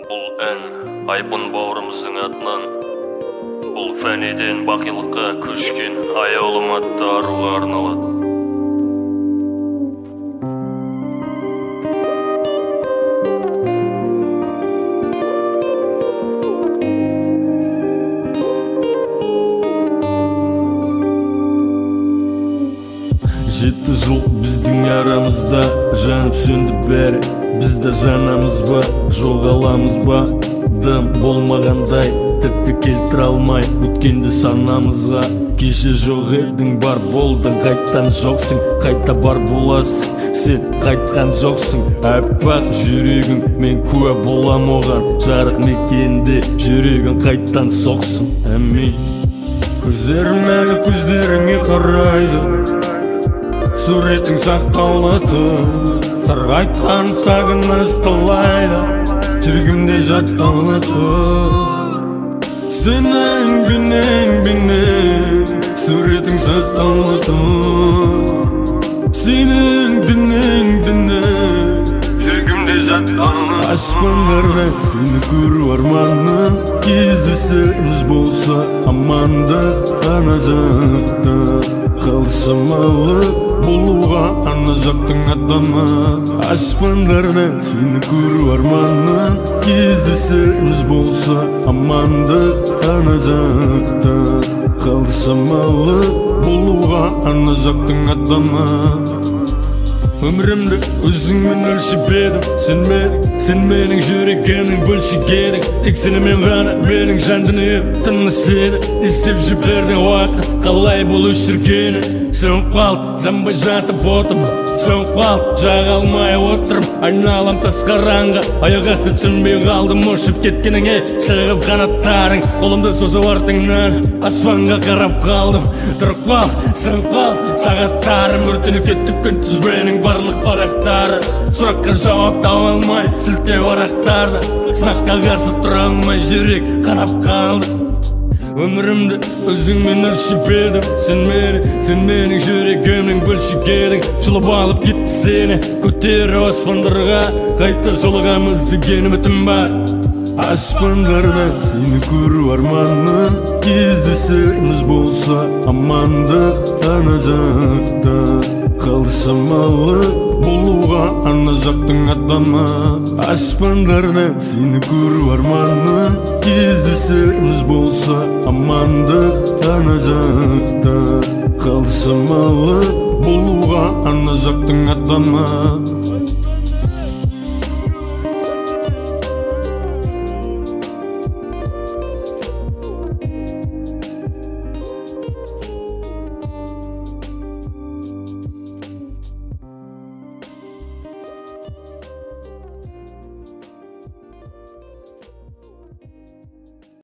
Бұл ән айбын бауырымыздың атынан, бұл фәниден бақилыққа көшкен аяулым атты аруға арналады. Жеті жыл біздің арамызда жанып сөнді бәрі. Бізді жанамыз ба, жоғаламыз ба, дым болмағандай тіпті келтіре алмай өткенді санамызға. Кеше жоқ едің, бар болдың, қайттан жоқсың, қайта бар боласың. Сен қайтқан жоқсың, аппақ жүрегің, мен куә болам оған. Жарық мекенде жүрегің қайттан соқсын. Әмей көздерім әлі көздеріңе қарайды, суретің сақтаулы тұр. Сарғайтқан сағыныш талайды, жүргімде жаттаулы тұр. Сенің бейнең, суретің сақтаулы тұр. Сенің дінең, жүргімде жаттаулы тұр. Аспандарда сені көру арманым, кездесеріміз болса амандық қана жақты. Қалсамалы болуға ана жақтың атама. Аспандарда сені көру арманым, кездесеріміз болса амандық қана жақты. Қалсамалы болуға ана жақтың атама. Өмірімді өзіңмен өлшеп едім, сен менің жүрегімнің бөлшек едің. Тек сенімен ғана менің жан дүнием тыныс еді. Істеп жіберді уақыт қалай бұл өшіргені. Сөніп қалды, жанбай жатып отырмын, сөніп қалды, жаға алмай отырмын. Айналам тас қараңғы, аяқ асты түсінбей қалдым. Ұшып кеткеніңе шығып қанаттарың, қолымды созып артыңнан аспанға қарап қалдым. Тұрып қалды, сөніп қалды, сағаттарым өртеніп кетті күн тізбенің барлық парақтары. Сұраққа жауап таба алмай сілтеу арақтарды, сынаққа қарсы тұра алмай жүрек қанап қалды. Өмірімді өзіңмен өлшеп едім, сен менің жүрегімнің бөлшек едің. Жұлып алып кетті сені, көтеріп аспандарға, қайта жолығамыз деген үмітім бар. Аспандарда сені көру арманым, кездесеріміз болса амандық қана жақты. Қалсамалы болуға ана жақтың атама. Аспандарда сені көру арманым, кездесеріміз болса амандық қана жақты. Қалсамалы болуға ана жақтың атама.